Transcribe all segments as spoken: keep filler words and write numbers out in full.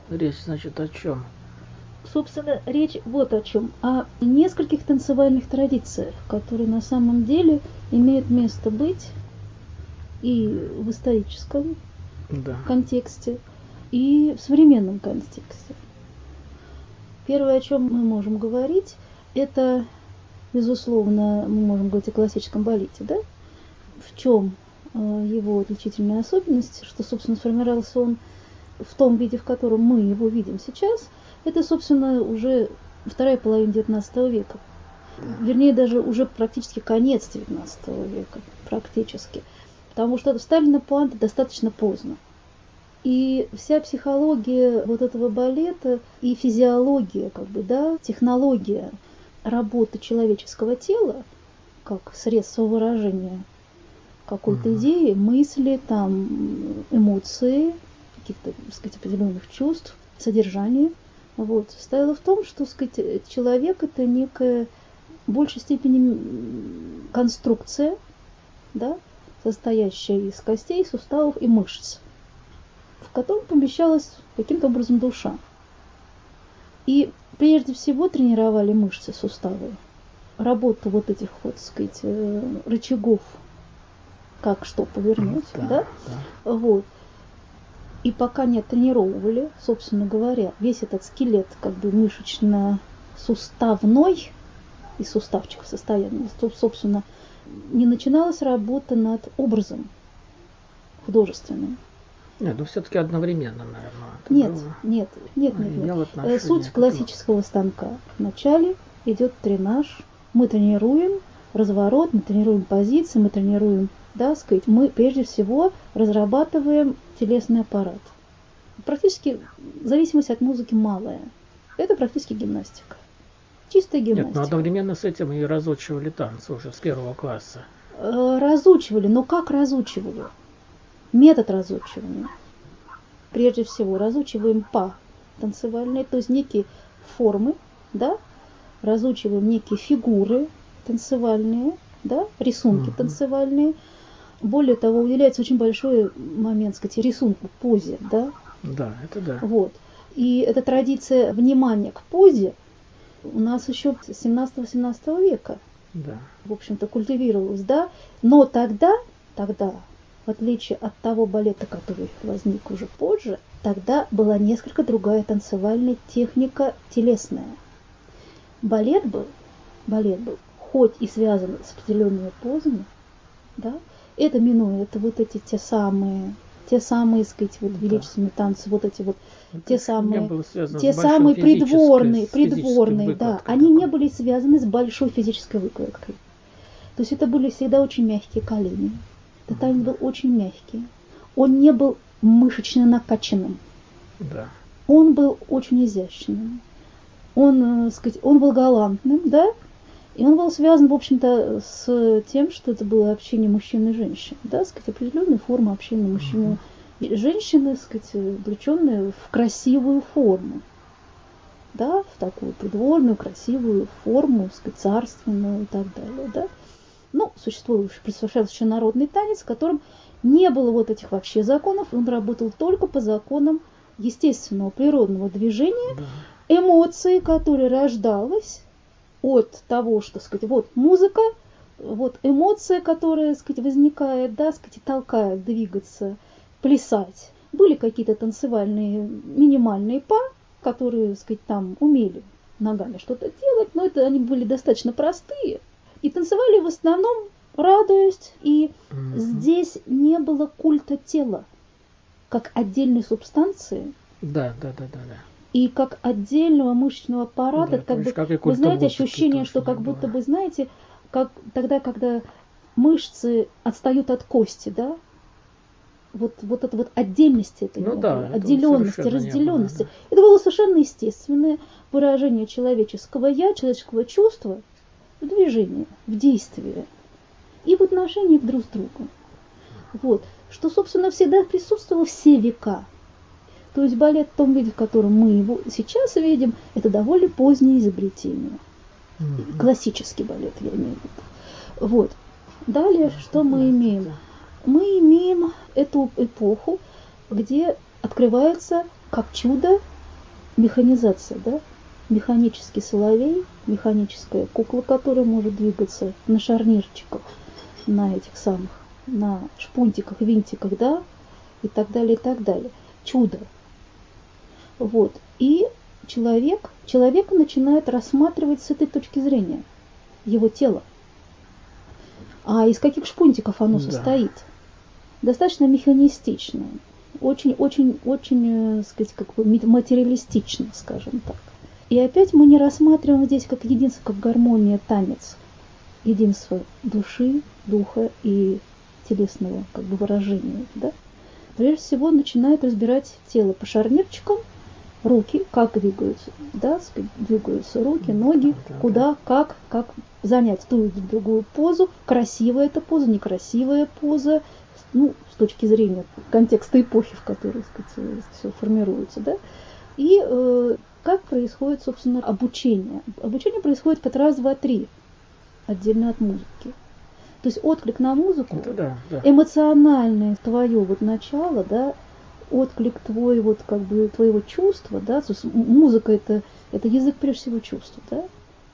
Речь, значит, о чем? Собственно, речь вот о чем. О нескольких танцевальных традициях, которые на самом деле имеют место быть и в историческом Да. контексте, и в современном контексте. Первое, о чем мы можем говорить, это, безусловно, мы можем говорить о классическом балете, да? В чем его отличительная особенность, что, собственно, сформировался он в том виде, в котором мы его видим сейчас, это, собственно, уже вторая половина девятнадцатого века. Вернее, даже уже практически конец девятнадцатого века, практически. Потому что встали на пуанты достаточно поздно. И вся психология вот этого балета и физиология, как бы, да, технология работы человеческого тела, как средство выражения какой-то Мгм. идеи, мысли, там, эмоции, каких-то, так сказать, определенных чувств, содержания, вот, состояла в том, что, так сказать, человек это некая в большей степени конструкция, да, состоящая из костей, суставов и мышц, в котором помещалась каким-то образом душа. И прежде всего тренировали мышцы, суставы, работу вот этих вот, так сказать, рычагов, как что повернуть, Да, да? да. Вот. И пока не оттренировывали, собственно говоря, весь этот скелет как бы мышечно-суставной из суставчиков состояния, собственно, не начиналась работа над образом художественным. Нет, ну все-таки одновременно, наверное. Нет, было. нет, нет, нет, нет. Суть классического станка. Вначале идет тренаж, мы тренируем разворот, мы тренируем позиции, мы тренируем, да, сказать, мы прежде всего разрабатываем телесный аппарат. Практически зависимость от музыки малая. Это практически гимнастика. Чистая гимнастика. Нет, но одновременно с этим и разучивали танцы уже с первого класса. Разучивали, но как разучивали? Метод разучивания. Прежде всего разучиваем па танцевальные, то есть некие формы, да, разучиваем некие фигуры танцевальные, да, рисунки uh-huh. танцевальные. Более того, уделяется очень большой момент, сказать, рисунку, позе, да. Да, это да. Вот. И эта традиция внимания к позе у нас еще с семнадцатого-восемнадцатого века, да. в общем-то, культивировалась, да. Но тогда, тогда, в отличие от того балета, который возник уже позже, тогда была несколько другая танцевальная техника телесная. Балет был, балет был, хоть и связан с определенными позами, да, это минуя, это вот эти те самые, те самые, сказать, вот величественные да. танцы, вот эти вот, это те самые, те самые придворные, придворные, да, они такой. Не были связаны с большой физической выкладкой. То есть это были всегда очень мягкие колени. Татами mm-hmm. был очень мягкий. Он не был мышечно накачанным. Да. Он был очень изящным. Он, сказать, он был галантным, да? И он был связан, в общем-то, с тем, что это было общение мужчин и женщин, да, сказать, определенная форма общения мужчин и женщины, сказать, облеченные в красивую форму, да, в такую придворную, красивую форму, сказать, царственную и так далее, да. Ну, существующий, предполагался еще народный танец, в котором не было вот этих вообще законов, он работал только по законам естественного природного движения, да. эмоции, которая рождалась от того, что, сказать, вот музыка, вот эмоция, которая, сказать, возникает, да, сказать, толкает двигаться, плясать. Были какие-то танцевальные минимальные па, которые, сказать, там умели ногами что-то делать, но это они были достаточно простые. И танцевали в основном радуясь, и mm-hmm. здесь не было культа тела, как отдельной субстанции. Да, да, да, да, да. И как отдельного мышечного аппарата, да, как бы, как вы знаете, ощущение, что как будто бы, знаете, как тогда, когда мышцы отстают от кости, да, вот, вот это вот отдельности это ну, не да, было, отделенности, разделенности. Было, да. Это было совершенно естественное выражение человеческого я, человеческого чувства в движении, в действии и в отношении друг с другом. Вот. Что, собственно, всегда присутствовало все века. То есть балет в том виде, в котором мы его сейчас видим, это довольно позднее изобретение. Mm-hmm. Классический балет, я имею в виду. Вот. Далее, что мы имеем? Мы имеем эту эпоху, где открывается как чудо механизация, да? Механический соловей, механическая кукла, которая может двигаться на шарнирчиках, на этих самых, на шпунтиках, винтиках, да, и так далее, и так далее. Чудо. Вот. И человек, человека начинает рассматривать с этой точки зрения, его тело. А из каких шпунтиков оно Да. состоит? Достаточно механистично, очень, очень, очень, сказать, как бы материалистично, скажем так. И опять мы не рассматриваем здесь как единство, как гармония, танец, единство души, духа и телесного как бы выражения. Да? Прежде всего начинает разбирать тело по шарнирчикам, руки, как двигаются, да, двигаются руки, ноги, куда, как, как занять ту или другую позу, красивая эта поза, некрасивая поза, ну, с точки зрения контекста эпохи, в которой, так сказать, все формируется, да, и э, как происходит, собственно, обучение. Обучение происходит под раз, два, три, отдельно от музыки. То есть отклик на музыку, да, да. эмоциональное твое вот начало, да, отклик твой, вот как бы твоего чувства, да, то есть музыка это, это язык прежде всего чувств, да.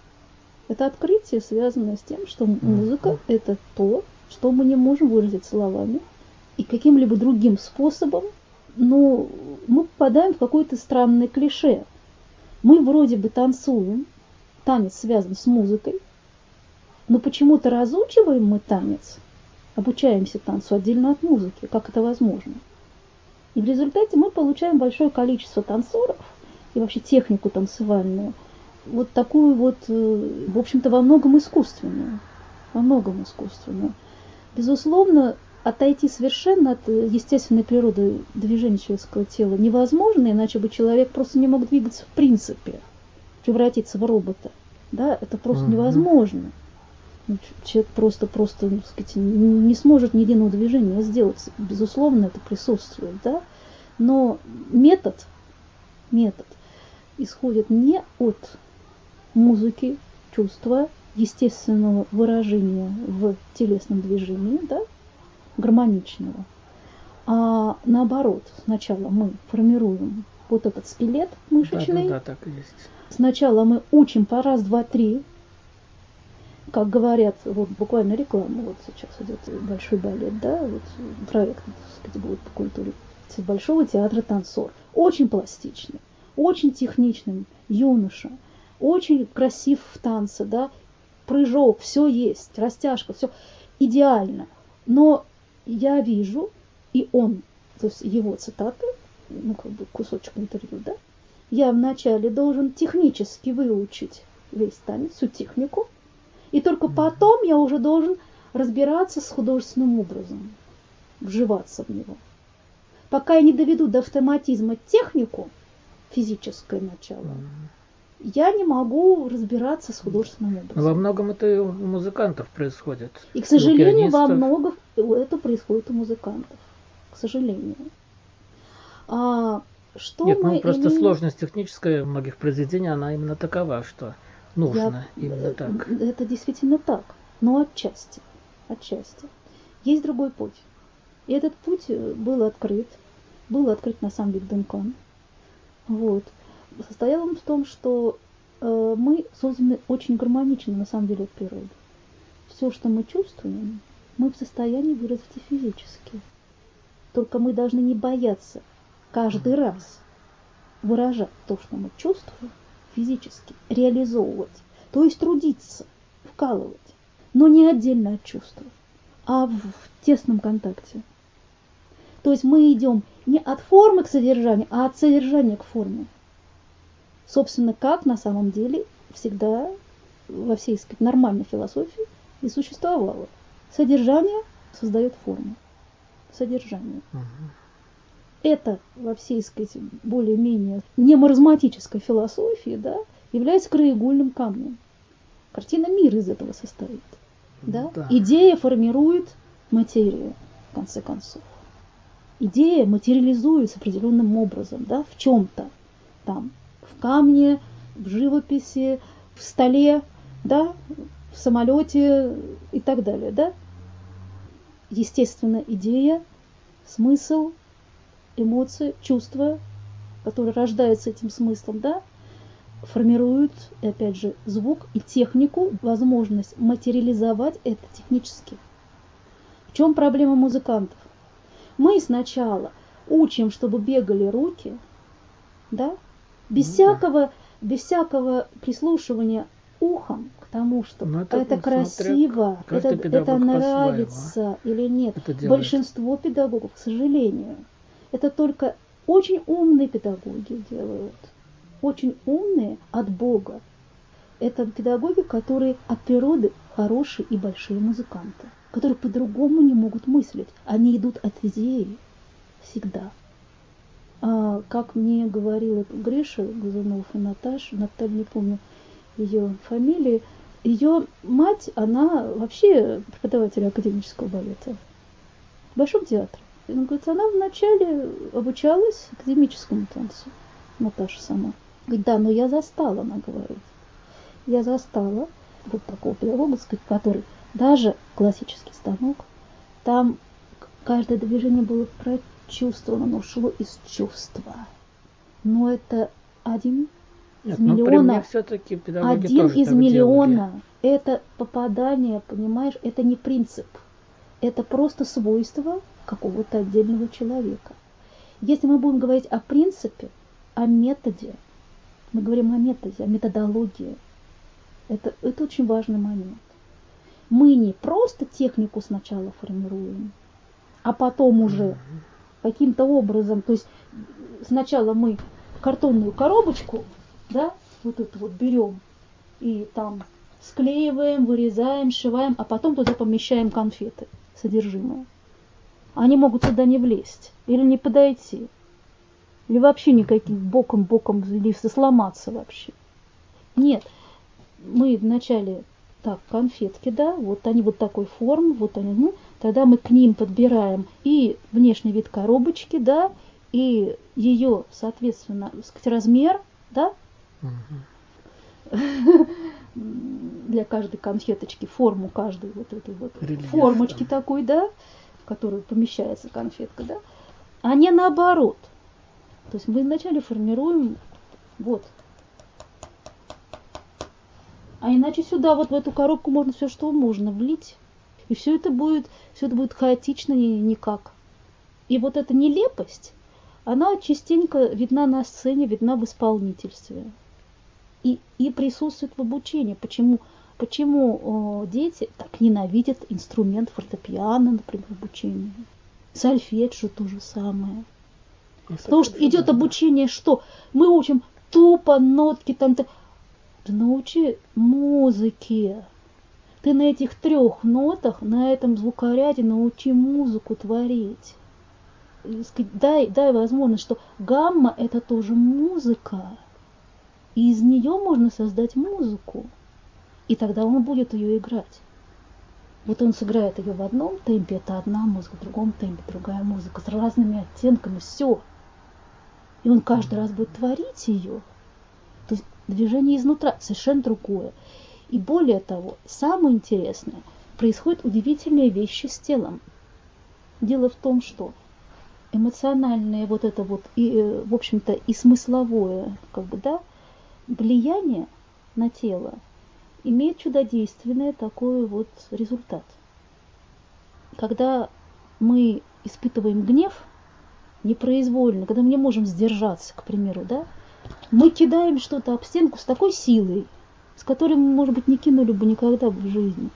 Это открытие, связанное с тем, что музыка mm-hmm. это то, что мы не можем выразить словами и каким-либо другим способом, но мы попадаем в какое-то странное клише. Мы вроде бы танцуем, танец связан с музыкой, но почему-то разучиваем мы танец, обучаемся танцу отдельно от музыки. Как это возможно? И в результате мы получаем большое количество танцоров и вообще технику танцевальную, вот такую вот, в общем-то, во многом искусственную. Во многом искусственную. Безусловно, отойти совершенно от естественной природы движения человеческого тела невозможно, иначе бы человек просто не мог двигаться в принципе, превратиться в робота. Да? Это просто mm-hmm. невозможно. Человек просто, просто, так сказать, не сможет ни единого движения сделать. Безусловно, это присутствует, да? Но метод, метод исходит не от музыки, чувства, естественного выражения в телесном движении, да? Гармоничного. А наоборот, сначала мы формируем вот этот скелет мышечный. Да, да, да, так и есть. Сначала мы учим по раз, два, три. Как говорят, вот буквально реклама, вот сейчас идет большой балет, да, вот проект, так сказать, будет по культуре Большого театра «Танцор». Очень пластичный, очень техничный юноша, очень красив в танце, да, прыжок, все есть, растяжка, все идеально. Но я вижу, и он, то есть его цитаты, ну как бы кусочек интервью, да, я вначале должен технически выучить весь танец, всю технику, и только потом я уже должен разбираться с художественным образом, вживаться в него. Пока я не доведу до автоматизма технику, физическое начало, mm-hmm. я не могу разбираться с художественным образом. Во многом это и у музыкантов происходит. И, к сожалению, во многом это происходит у музыкантов. К сожалению. А что Нет, мы ну просто имеем... сложность техническая многих произведений, она именно такова, что нужно Я... именно так. Это действительно так, но отчасти. Отчасти. Есть другой путь. И этот путь был открыт. Был открыт на самом деле Дункан. Вот. Состоял он в том, что э, мы созданы очень гармонично на самом деле от природы. Все, что мы чувствуем, мы в состоянии выразить и физически. Только мы должны не бояться каждый раз выражать то, что мы чувствуем, физически, реализовывать. То есть трудиться, вкалывать. Но не отдельно от чувства, а в, в тесном контакте. То есть мы идем не от формы к содержанию, а от содержания к форме. Собственно, как на самом деле всегда во всей, так сказать, нормальной философии и существовало. Содержание создает форму. Содержание. Угу. Это во всей, так сказать, более-менее немаразматической философии, да, является краеугольным камнем. Картина мира из этого состоит. Да? Да. Идея формирует материю, в конце концов. Идея материализуется определенным образом, да, в чем-то. Там, в камне, в живописи, в столе, да, в самолете и так далее. Да? Естественно, идея, смысл, эмоции, чувства который рождается этим смыслом, да, формируют, и опять же, звук и технику, возможность материализовать это технически. В чем проблема музыкантов? Мы сначала учим, чтобы бегали руки, да, без ну, всякого, да. без всякого прислушивания ухом к тому, что это, это красиво, это, это нравится или нет. Большинство педагогов, к сожалению, это только очень умные педагоги делают. Очень умные от Бога. Это педагоги, которые от природы хорошие и большие музыканты, которые по-другому не могут мыслить. Они идут от идеи всегда. А, как мне говорила Гриша Глазунов и Наташа, Наталья, не помню ее фамилии, ее мать, она вообще преподаватель академического балета в Большом театре. Она говорит, она вначале обучалась академическому танцу, Наташа сама. Говорит, да, но я застала, она говорит. Я застала вот такого педагога, который даже классический станок, там каждое движение было прочувствовано, оно шло из чувства. Но это один Нет, из миллиона. Все-таки один из миллиона. Делали. Это попадание, понимаешь, это не принцип. Это просто свойство какого-то отдельного человека. Если мы будем говорить о принципе, о методе, мы говорим о методе, о методологии. Это, это очень важный момент. Мы не просто технику сначала формируем, а потом уже каким-то образом, то есть сначала мы картонную коробочку, да, вот эту вот берем и там склеиваем, вырезаем, сшиваем, а потом туда помещаем конфеты, содержимое. Они могут туда не влезть или не подойти. Или вообще никаким боком-боком, или сломаться вообще. Нет, мы вначале так, конфетки, да, вот они вот такой формы, вот они, ну, тогда мы к ним подбираем и внешний вид коробочки, да, и ее, соответственно, сказать, размер, да, для каждой конфеточки, форму каждой вот этой вот формочки такой, да, в которую помещается конфетка, да, а не наоборот. То есть мы вначале формируем вот. А иначе сюда, вот в эту коробку можно все что можно влить. И все это будет, все это будет хаотично и никак. И вот эта нелепость, она частенько видна на сцене, видна в исполнительстве. И, и присутствует в обучении. Почему, почему о, дети так ненавидят инструмент фортепиано, например, в обучении? Сольфеджио то же самое. Потому что идет обучение, что мы учим тупо нотки там. Ты научи музыке. Ты на этих трех нотах, на этом звукоряде научи музыку творить. Дай, дай возможность, что гамма это тоже музыка. И из нее можно создать музыку. И тогда он будет ее играть. Вот он сыграет ее в одном темпе, это одна музыка, в другом темпе другая музыка, с разными оттенками, все. И он каждый раз будет творить ее. То есть движение изнутра совершенно другое. И более того, самое интересное, происходят удивительные вещи с телом. Дело в том, что эмоциональное вот это вот, и, в общем-то, и смысловое, как бы, да, влияние на тело имеет чудодейственный такой вот результат. Когда мы испытываем гнев непроизвольно, когда мы не можем сдержаться, к примеру, да, мы кидаем что-то об стенку с такой силой, с которой мы, может быть, не кинули бы никогда в жизни,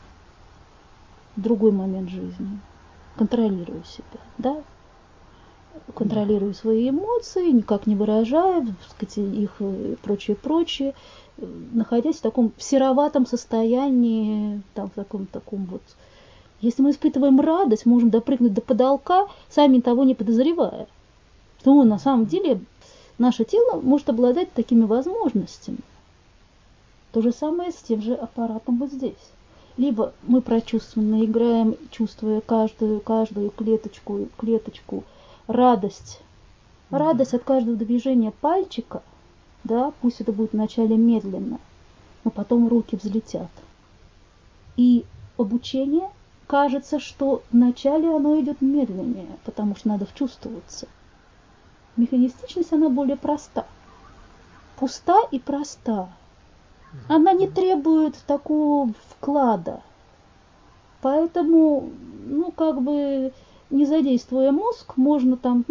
в другой момент жизни, контролируя себя, да, контролируя свои эмоции, никак не выражая, так сказать, их и прочее, прочее, находясь в таком сероватом состоянии, там, в таком, таком вот. Если мы испытываем радость, можем допрыгнуть до потолка, сами того не подозревая, что ну, на самом деле наше тело может обладать такими возможностями. То же самое с тем же аппаратом вот здесь. Либо мы прочувствованно играем, чувствуя каждую, каждую клеточку, клеточку, радость. Радость от каждого движения пальчика, да, пусть это будет вначале медленно, но потом руки взлетят. И обучение, кажется, что вначале оно идет медленнее, потому что надо вчувствоваться. Механистичность, она более проста. Пуста и проста. Она не требует такого вклада. Поэтому, ну, как бы, не задействуя мозг, можно там...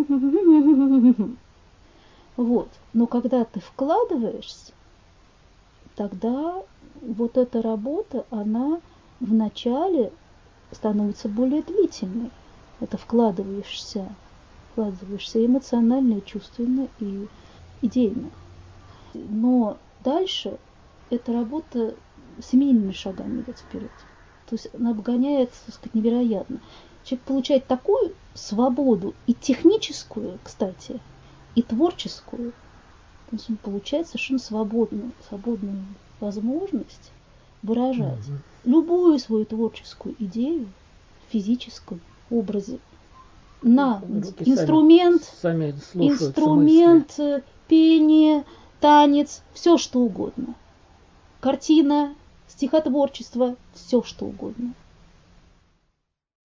Вот. Но когда ты вкладываешься, тогда вот эта работа, она вначале становится более длительной. Это вкладываешься, вкладываешься эмоционально, чувственно и идейно. Но дальше эта работа семейными шагами идет вперед. То есть она обгоняется, так сказать, невероятно. Человек получает такую свободу и техническую, кстати, и творческую. То есть он получает совершенно свободную, свободную возможность выражать угу. любую свою творческую идею, физическую, образе, на Руки инструмент, сами, сами инструмент, мысли. Пение, танец, все что угодно. Картина, стихотворчество, все что угодно.